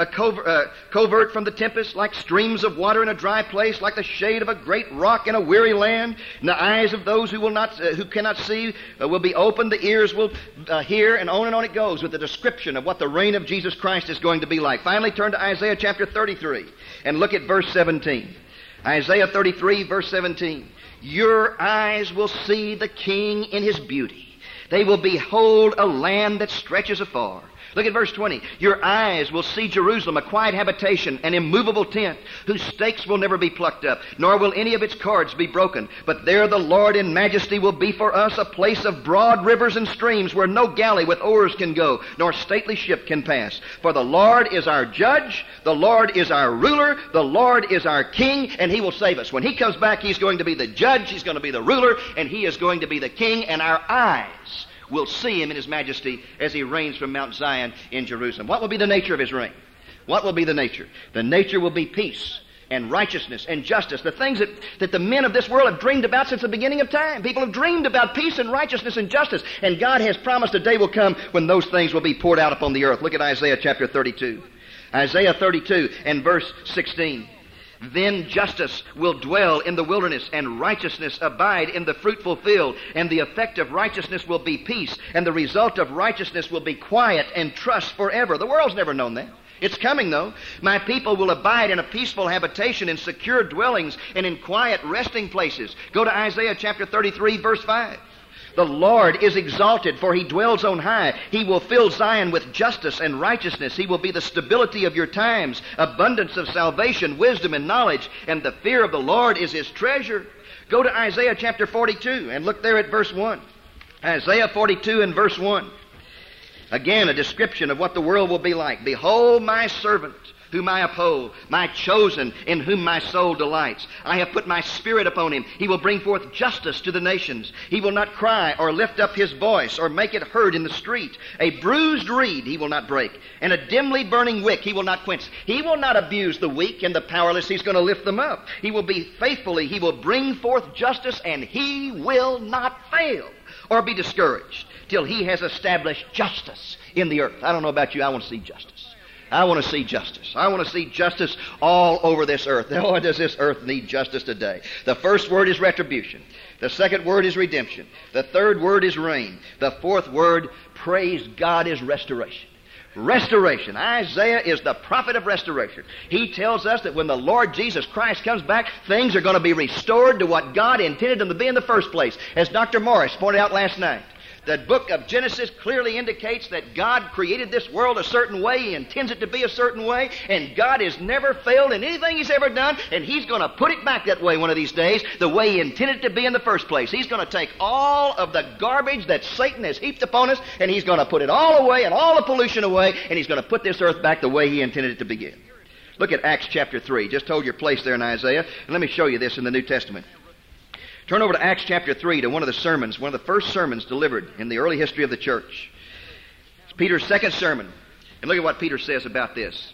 covert from the tempest, like streams of water in a dry place, like the shade of a great rock in a weary land. And the eyes of those who cannot see will be opened, the ears will hear, and on it goes with the description of what the reign of Jesus Christ is going to be like. Finally, turn to Isaiah chapter 33 and look at verse 17. Isaiah 33, verse 17. Your eyes will see the King in his beauty. They will behold a land that stretches afar. Look at verse 20. Your eyes will see Jerusalem, a quiet habitation, an immovable tent, whose stakes will never be plucked up, nor will any of its cords be broken. But there the Lord in majesty will be for us a place of broad rivers and streams, where no galley with oars can go, nor stately ship can pass. For the Lord is our judge, the Lord is our ruler, the Lord is our king, and he will save us. When he comes back, he's going to be the judge, he's going to be the ruler, and he is going to be the king, and our eyes will see him in his majesty as he reigns from Mount Zion in Jerusalem. What will be the nature of his reign? What will be the nature? The nature will be peace and righteousness and justice. The things that the men of this world have dreamed about since the beginning of time. People have dreamed about peace and righteousness and justice. And God has promised a day will come when those things will be poured out upon the earth. Look at Isaiah chapter 32. Isaiah 32 and verse 16. Then justice will dwell in the wilderness, and righteousness abide in the fruitful field. And the effect of righteousness will be peace, and the result of righteousness will be quiet and trust forever. The world's never known that. It's coming, though. My people will abide in a peaceful habitation, in secure dwellings, and in quiet resting places. Go to Isaiah chapter 33, verse 5. The Lord is exalted, for he dwells on high. He will fill Zion with justice and righteousness. He will be the stability of your times, abundance of salvation, wisdom, and knowledge. And the fear of the Lord is his treasure. Go to Isaiah chapter 42 and look there at verse 1. Isaiah 42 and verse 1. Again, a description of what the world will be like. Behold my servant, whom I uphold, my chosen, in whom my soul delights. I have put my spirit upon him. He will bring forth justice to the nations. He will not cry or lift up his voice or make it heard in the street. A bruised reed he will not break, and a dimly burning wick he will not quench. He will not abuse the weak and the powerless. He's going to lift them up. He will be faithfully. He will bring forth justice, and he will not fail or be discouraged till he has established justice in the earth. I don't know about you. I want to see justice. I want to see justice. I want to see justice all over this earth. Oh, does this earth need justice today? The first word is retribution. The second word is redemption. The third word is reign. The fourth word, praise God, is restoration. Restoration. Isaiah is the prophet of restoration. He tells us that when the Lord Jesus Christ comes back, things are going to be restored to what God intended them to be in the first place. As Dr. Morris pointed out last night, the book of Genesis clearly indicates that God created this world a certain way. He intends it to be a certain way. And God has never failed in anything He's ever done. And He's going to put it back that way one of these days, the way He intended it to be in the first place. He's going to take all of the garbage that Satan has heaped upon us, and He's going to put it all away and all the pollution away, and He's going to put this earth back the way He intended it to begin. Look at Acts chapter 3. Just hold your place there in Isaiah. And let me show you this in the New Testament. Turn over to Acts chapter 3 to one of the first sermons delivered in the early history of the church. It's Peter's second sermon. And look at what Peter says about this.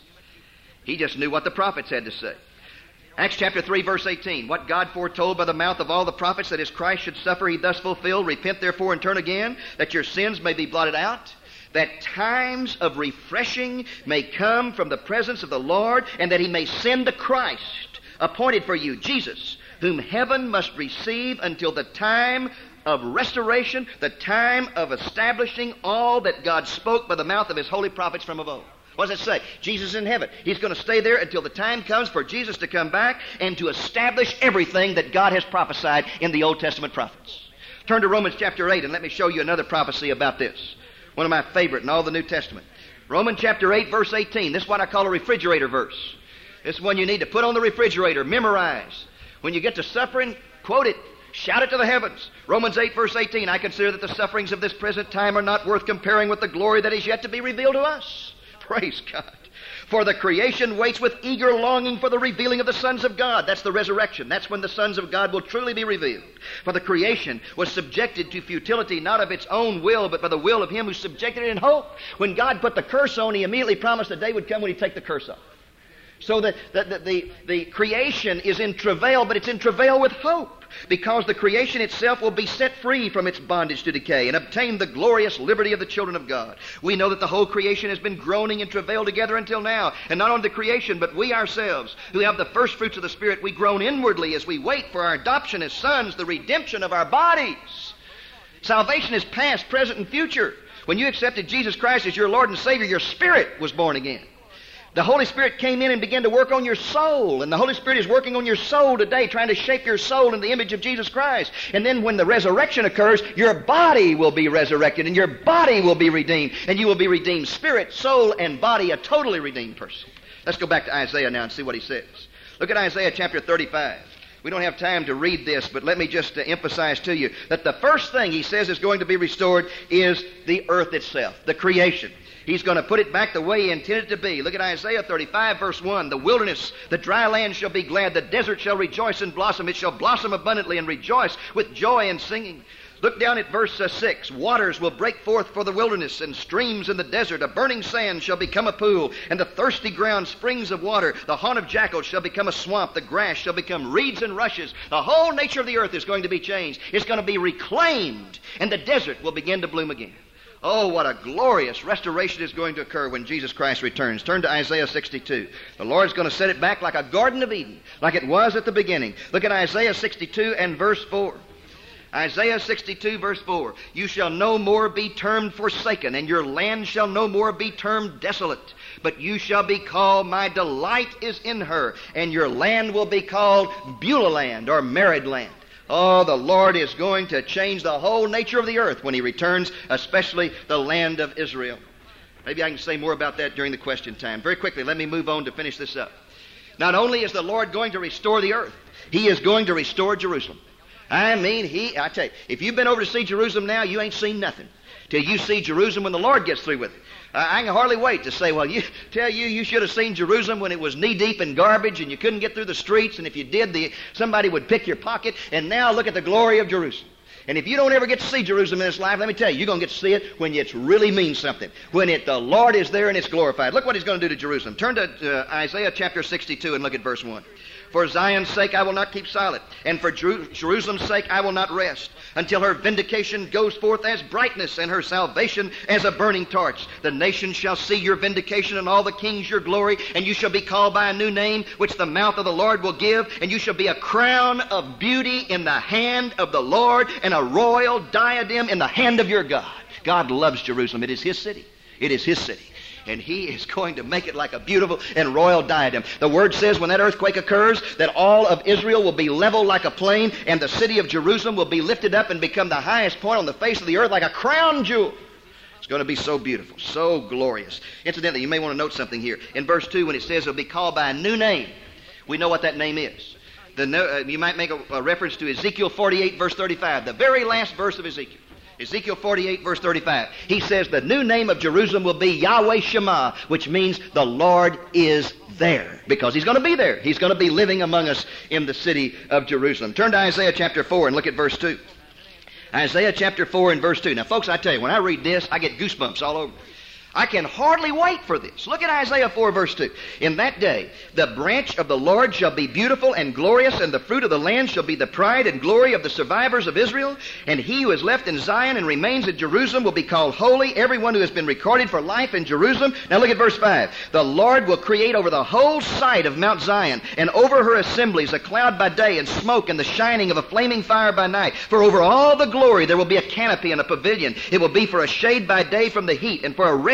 He just knew what the prophets had to say. Acts chapter 3, verse 18. What God foretold by the mouth of all the prophets that His Christ should suffer, He thus fulfilled. Repent therefore and turn again, that your sins may be blotted out, that times of refreshing may come from the presence of the Lord, and that He may send the Christ, appointed for you, Jesus, whom heaven must receive until the time of restoration, the time of establishing all that God spoke by the mouth of His holy prophets from of old. What does it say? Jesus is in heaven. He's going to stay there until the time comes for Jesus to come back and to establish everything that God has prophesied in the Old Testament prophets. Turn to Romans chapter 8 and let me show you another prophecy about this. One of my favorite in all the New Testament. Romans chapter 8, verse 18. This is what I call a refrigerator verse. This is one you need to put on the refrigerator, memorize. When you get to suffering, quote it. Shout it to the heavens. Romans 8, verse 18. I consider that the sufferings of this present time are not worth comparing with the glory that is yet to be revealed to us. Praise God. For the creation waits with eager longing for the revealing of the sons of God. That's the resurrection. That's when the sons of God will truly be revealed. For the creation was subjected to futility, not of its own will, but by the will of Him who subjected it in hope. When God put the curse on, He immediately promised the day would come when He'd take the curse off. So the creation is in travail, but it's in travail with hope. Because the creation itself will be set free from its bondage to decay and obtain the glorious liberty of the children of God. We know that the whole creation has been groaning and travail together until now. And not only the creation, but we ourselves, who have the first fruits of the Spirit, we groan inwardly as we wait for our adoption as sons, the redemption of our bodies. Salvation is past, present, and future. When you accepted Jesus Christ as your Lord and Savior, your spirit was born again. The Holy Spirit came in and began to work on your soul. And the Holy Spirit is working on your soul today, trying to shape your soul in the image of Jesus Christ. And then when the resurrection occurs, your body will be resurrected and your body will be redeemed. And you will be redeemed spirit, soul, and body, a totally redeemed person. Let's go back to Isaiah now and see what he says. Look at Isaiah chapter 35. We don't have time to read this, but let me just emphasize to you that the first thing he says is going to be restored is the earth itself, the creation. He's going to put it back the way He intended it to be. Look at Isaiah 35, verse 1. The wilderness, the dry land shall be glad. The desert shall rejoice and blossom. It shall blossom abundantly and rejoice with joy and singing. Look down at verse 6. Waters will break forth for the wilderness, and streams in the desert. A burning sand shall become a pool, and the thirsty ground springs of water. The haunt of jackals shall become a swamp. The grass shall become reeds and rushes. The whole nature of the earth is going to be changed. It's going to be reclaimed, and the desert will begin to bloom again. Oh, what a glorious restoration is going to occur when Jesus Christ returns. Turn to Isaiah 62. The Lord's going to set it back like a Garden of Eden, like it was at the beginning. Look at Isaiah 62 and verse 4. Isaiah 62, verse 4. You shall no more be termed forsaken, and your land shall no more be termed desolate. But you shall be called, my delight is in her, and your land will be called Beulah land, or married land. Oh, the Lord is going to change the whole nature of the earth when He returns, especially the land of Israel. Maybe I can say more about that during the question time. Very quickly, let me move on to finish this up. Not only is the Lord going to restore the earth, He is going to restore Jerusalem. I tell you, if you've been over to see Jerusalem now, you ain't seen nothing till you see Jerusalem when the Lord gets through with it. I can hardly wait to say, well, you should have seen Jerusalem when it was knee-deep in garbage and you couldn't get through the streets, and if you did, somebody would pick your pocket, and now look at the glory of Jerusalem. And if you don't ever get to see Jerusalem in this life, let me tell you, you're going to get to see it when it really means something, when the Lord is there and it's glorified. Look what He's going to do to Jerusalem. Turn to Isaiah chapter 62 and look at verse 1. For Zion's sake I will not keep silent, and for Jerusalem's sake I will not rest, until her vindication goes forth as brightness, and her salvation as a burning torch. The nations shall see your vindication, and all the kings your glory, and you shall be called by a new name, which the mouth of the Lord will give, and you shall be a crown of beauty in the hand of the Lord, and a royal diadem in the hand of your God. God loves Jerusalem. It is His city. It is His city. And He is going to make it like a beautiful and royal diadem. The Word says when that earthquake occurs, that all of Israel will be leveled like a plain, and the city of Jerusalem will be lifted up and become the highest point on the face of the earth like a crown jewel. It's going to be so beautiful, so glorious. Incidentally, you may want to note something here. In verse 2, when it says it'll be called by a new name, we know what that name is. You might make a reference to Ezekiel 48, verse 35, the very last verse of Ezekiel. Ezekiel 48, verse 35. He says the new name of Jerusalem will be Yahweh Shema, which means the Lord is there, because He's going to be there. He's going to be living among us in the city of Jerusalem. Turn to Isaiah chapter 4 and look at verse 2. Isaiah chapter 4 and verse 2. Now, folks, I tell you, when I read this, I get goosebumps all over. I can hardly wait for this. Look at Isaiah 4, verse 2. In that day, the branch of the Lord shall be beautiful and glorious, and the fruit of the land shall be the pride and glory of the survivors of Israel. And he who is left in Zion and remains in Jerusalem will be called holy, everyone who has been recorded for life in Jerusalem. Now look at verse 5. The Lord will create over the whole site of Mount Zion, and over her assemblies, a cloud by day, and smoke, and the shining of a flaming fire by night. For over all the glory there will be a canopy and a pavilion. It will be for a shade by day from the heat, and for a refuge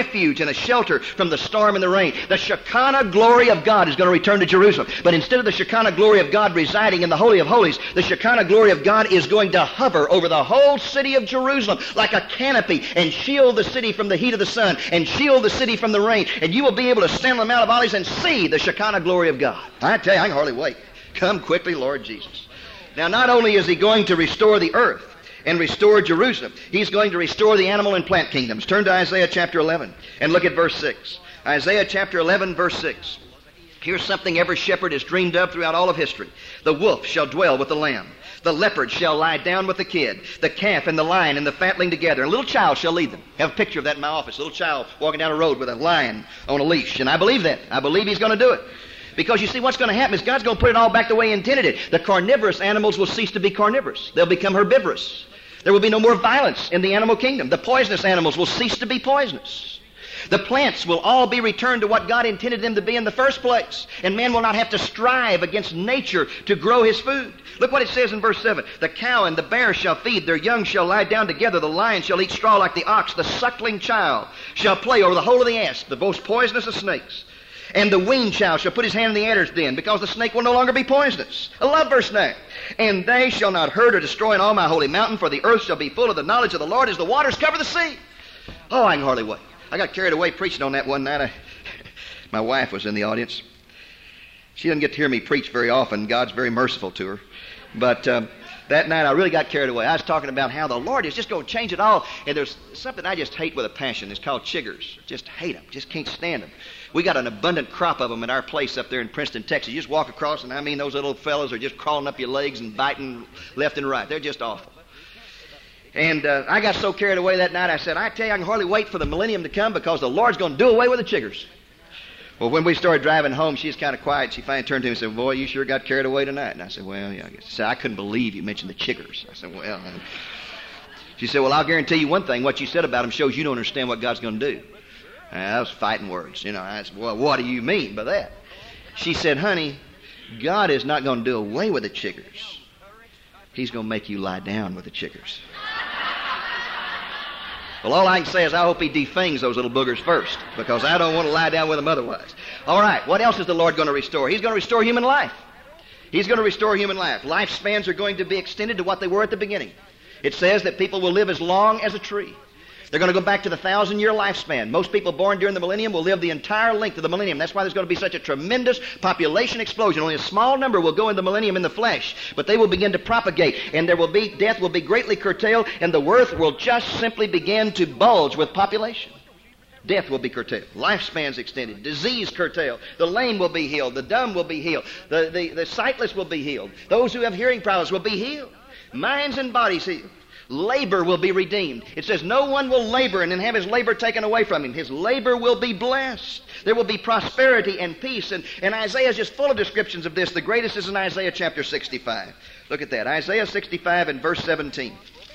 refuge and a shelter from the storm and the rain. The Shekinah glory of God is going to return to Jerusalem. But instead of the Shekinah glory of God residing in the Holy of Holies, the Shekinah glory of God is going to hover over the whole city of Jerusalem like a canopy and shield the city from the heat of the sun and shield the city from the rain. And you will be able to stand on the Mount of Olives and see the Shekinah glory of God. I tell you, I can hardly wait. Come quickly, Lord Jesus. Now, not only is He going to restore the earth and restore Jerusalem, He's going to restore the animal and plant kingdoms. Turn to Isaiah chapter 11 and look at verse 6. Isaiah chapter 11, verse 6. Here's something every shepherd has dreamed of throughout all of history. The wolf shall dwell with the lamb. The leopard shall lie down with the kid. The calf and the lion and the fatling together. And a little child shall lead them. I have a picture of that in my office. A little child walking down a road with a lion on a leash. And I believe that. I believe He's going to do it. Because you see, what's going to happen is God's going to put it all back the way He intended it. The carnivorous animals will cease to be carnivorous. They'll become herbivorous. There will be no more violence in the animal kingdom. The poisonous animals will cease to be poisonous. The plants will all be returned to what God intended them to be in the first place. And man will not have to strive against nature to grow his food. Look what it says in verse 7. The cow and the bear shall feed. Their young shall lie down together. The lion shall eat straw like the ox. The suckling child shall play over the hole of the asp, the most poisonous of snakes. And the weaned child shall put his hand in the adder's den, because the snake will no longer be poisonous. I love verse 9. And they shall not hurt or destroy in all my holy mountain, for the earth shall be full of the knowledge of the Lord as the waters cover the sea. Oh, I can hardly wait. I got carried away preaching on that one night. My wife was in the audience. She doesn't get to hear me preach very often. God's very merciful to her. But that night I really got carried away. I was talking about how the Lord is just going to change it all. And there's something I just hate with a passion. It's called chiggers. Just hate them. Just can't stand them. We got an abundant crop of them at our place up there in Princeton, Texas. You just walk across, and I mean, those little fellows are just crawling up your legs and biting left and right. They're just awful. And I got so carried away that night, I said, I tell you, I can hardly wait for the millennium to come, because the Lord's going to do away with the chiggers. Well, when we started driving home, she was kind of quiet. She finally turned to me and said, boy, you sure got carried away tonight. And I said, well, yeah, I guess. She said, I couldn't believe you mentioned the chiggers. I said, well. She said, well, I'll guarantee you one thing. What you said about them shows you don't understand what God's going to do. And that was fighting words. You know, I said, well, what do you mean by that? She said, honey, God is not going to do away with the chiggers. He's going to make you lie down with the chiggers. Well, all I can say is I hope He defangs those little boogers first, because I don't want to lie down with them otherwise. All right, what else is the Lord going to restore? He's going to restore human life. He's going to restore human life. Lifespans are going to be extended to what they were at the beginning. It says that people will live as long as a tree. They're going to go back to the 1,000-year lifespan. Most people born during the millennium will live the entire length of the millennium. That's why there's going to be such a tremendous population explosion. Only a small number will go in the millennium in the flesh, but they will begin to propagate, and death will be greatly curtailed, and the earth will just simply begin to bulge with population. Death will be curtailed. Lifespans extended. Disease curtailed. The lame will be healed. The dumb will be healed. The sightless will be healed. Those who have hearing problems will be healed. Minds and bodies healed. Labor will be redeemed. It says no one will labor and then have his labor taken away from him. His labor will be blessed. There will be prosperity and peace. And Isaiah is just full of descriptions of this. The greatest is in Isaiah chapter 65. Look at that. Isaiah 65 and verse 17.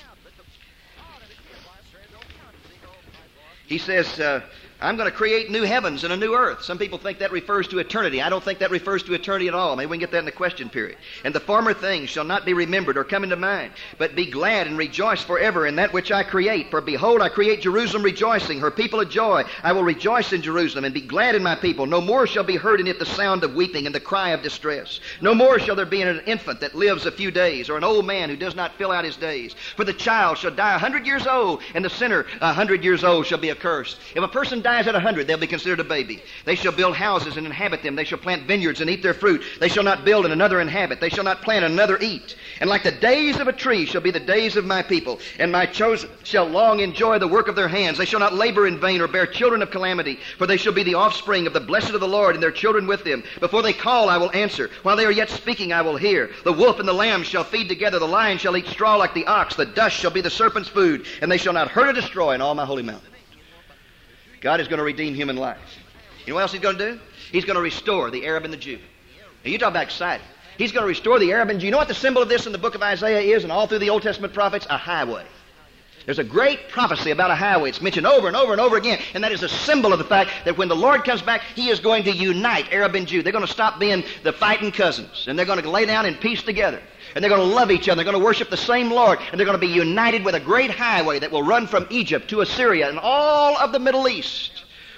He says, I'm going to create new heavens and a new earth. Some people think that refers to eternity. I don't think that refers to eternity at all. Maybe we can get that in the question period. And the former things shall not be remembered or come into mind, but be glad and rejoice forever in that which I create. For behold, I create Jerusalem rejoicing, her people a joy. I will rejoice in Jerusalem and be glad in my people. No more shall be heard in it the sound of weeping and the cry of distress. No more shall there be in it an infant that lives a few days, or an old man who does not fill out his days. For the child shall die 100 years old, and the sinner 100 years old shall be accursed. If a person dies at 100, they'll be considered a baby. They shall build houses and inhabit them. They shall plant vineyards and eat their fruit. They shall not build and another inhabit. They shall not plant and another eat. And like the days of a tree shall be the days of my people. And my chosen shall long enjoy the work of their hands. They shall not labor in vain or bear children of calamity. For they shall be the offspring of the blessed of the Lord, and their children with them. Before they call, I will answer. While they are yet speaking, I will hear. The wolf and the lamb shall feed together. The lion shall eat straw like the ox. The dust shall be the serpent's food. And they shall not hurt or destroy in all my holy mountain. God is going to redeem human life. You know what else He's going to do? He's going to restore the Arab and the Jew. Now, you talk about exciting. He's going to restore the Arab and Jew. You know what the symbol of this in the book of Isaiah is, and all through the Old Testament prophets? A highway. There's a great prophecy about a highway. It's mentioned over and over and over again, and that is a symbol of the fact that when the Lord comes back, He is going to unite Arab and Jew. They're going to stop being the fighting cousins, and they're going to lay down in peace together. And they're going to love each other. They're going to worship the same Lord. And they're going to be united with a great highway that will run from Egypt to Assyria and all of the Middle East.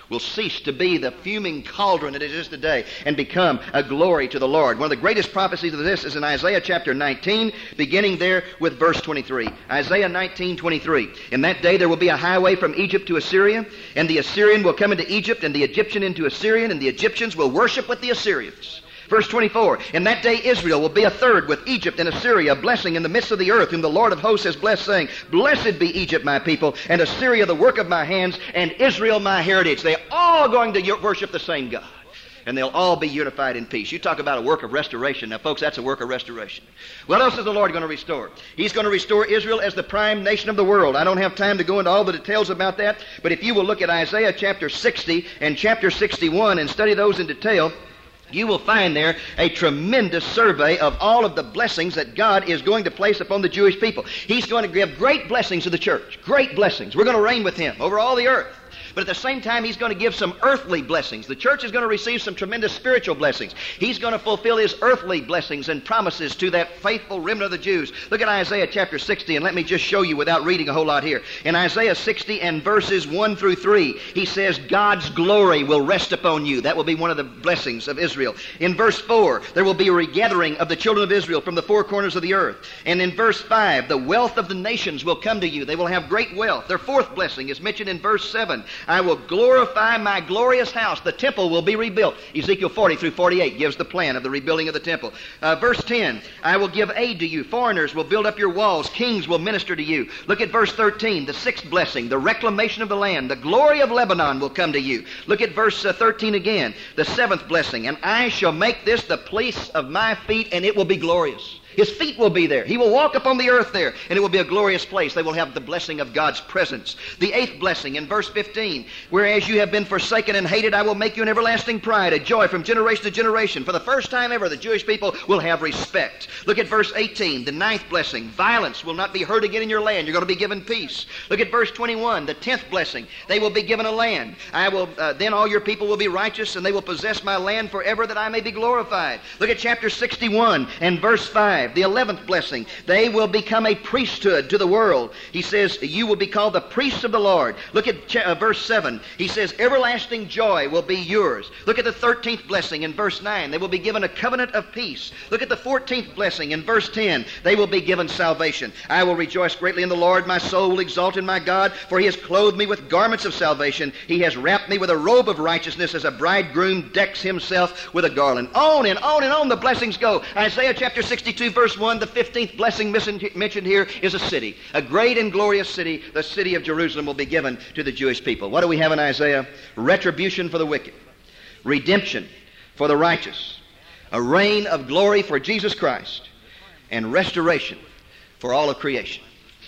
will cease to be the fuming cauldron that it is today and become a glory to the Lord. One of the greatest prophecies of this is in Isaiah chapter 19, beginning there with verse 23. Isaiah 19:23. In that day there will be a highway from Egypt to Assyria, and the Assyrian will come into Egypt, and the Egyptian into Assyrian, and the Egyptians will worship with the Assyrians. Verse 24, in that day Israel will be a third with Egypt and Assyria, a blessing in the midst of the earth, whom the Lord of hosts has blessed, saying, Blessed be Egypt, my people, and Assyria, the work of my hands, and Israel, my heritage. They're all going to worship the same God, and they'll all be unified in peace. You talk about a work of restoration. Now, folks, that's a work of restoration. What else is the Lord going to restore? He's going to restore Israel as the prime nation of the world. I don't have time to go into all the details about that, but if you will look at Isaiah chapter 60 and chapter 61 and study those in detail, you will find there a tremendous survey of all of the blessings that God is going to place upon the Jewish people. He's going to give great blessings to the church. Great blessings. We're going to reign with Him over all the earth. But at the same time, He's going to give some earthly blessings. The church is going to receive some tremendous spiritual blessings. He's going to fulfill His earthly blessings and promises to that faithful remnant of the Jews. Look at Isaiah chapter 60, and let me just show you without reading a whole lot here. In Isaiah 60 and verses 1 through 3, he says, God's glory will rest upon you. That will be one of the blessings of Israel. In verse 4, there will be a regathering of the children of Israel from the four corners of the earth. And in verse 5, the wealth of the nations will come to you. They will have great wealth. Their fourth blessing is mentioned in verse 7. I will glorify my glorious house. The temple will be rebuilt. Ezekiel 40 through 48 gives the plan of the rebuilding of the temple. Verse 10, I will give aid to you. Foreigners will build up your walls. Kings will minister to you. Look at verse 13, the sixth blessing, the reclamation of the land. The glory of Lebanon will come to you. Look at verse 13 again, the seventh blessing. And I shall make this the place of my feet, and it will be glorious. His feet will be there. He will walk upon the earth there, and it will be a glorious place. They will have the blessing of God's presence. The eighth blessing in verse 15, whereas you have been forsaken and hated, I will make you an everlasting pride, a joy from generation to generation. For the first time ever, the Jewish people will have respect. Look at verse 18, the ninth blessing. Violence will not be heard again in your land. You're going to be given peace. Look at verse 21, the 10th blessing. They will be given a land. I will. Then all your people will be righteous, and they will possess my land forever, that I may be glorified. Look at chapter 61 and verse 5. The 11th blessing, they will become a priesthood to the world. He says, you will be called the priests of the Lord. Look at verse 7. He says, everlasting joy will be yours. Look at the 13th blessing in verse 9. They will be given a covenant of peace. Look at the 14th blessing in verse 10. They will be given salvation. I will rejoice greatly in the Lord. My soul will exalt in my God, for He has clothed me with garments of salvation. He has wrapped me with a robe of righteousness, as a bridegroom decks himself with a garland. On and on and on the blessings go. Isaiah chapter 62 verse 1, the 15th blessing mentioned here is a city. A great and glorious city. The city of Jerusalem will be given to the Jewish people. What do we have in Isaiah? Retribution for the wicked. Redemption for the righteous. A reign of glory for Jesus Christ. And restoration for all of creation.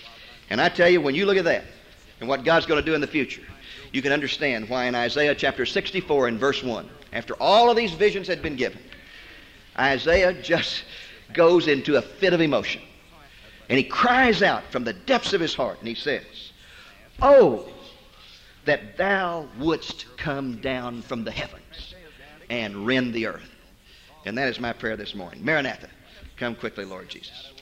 And I tell you, when you look at that and what God's going to do in the future, you can understand why in Isaiah chapter 64 and verse 1, after all of these visions had been given, Isaiah just goes into a fit of emotion. And he cries out from the depths of his heart, and he says, Oh, that thou wouldst come down from the heavens and rend the earth. And that is my prayer this morning. Maranatha, come quickly, Lord Jesus.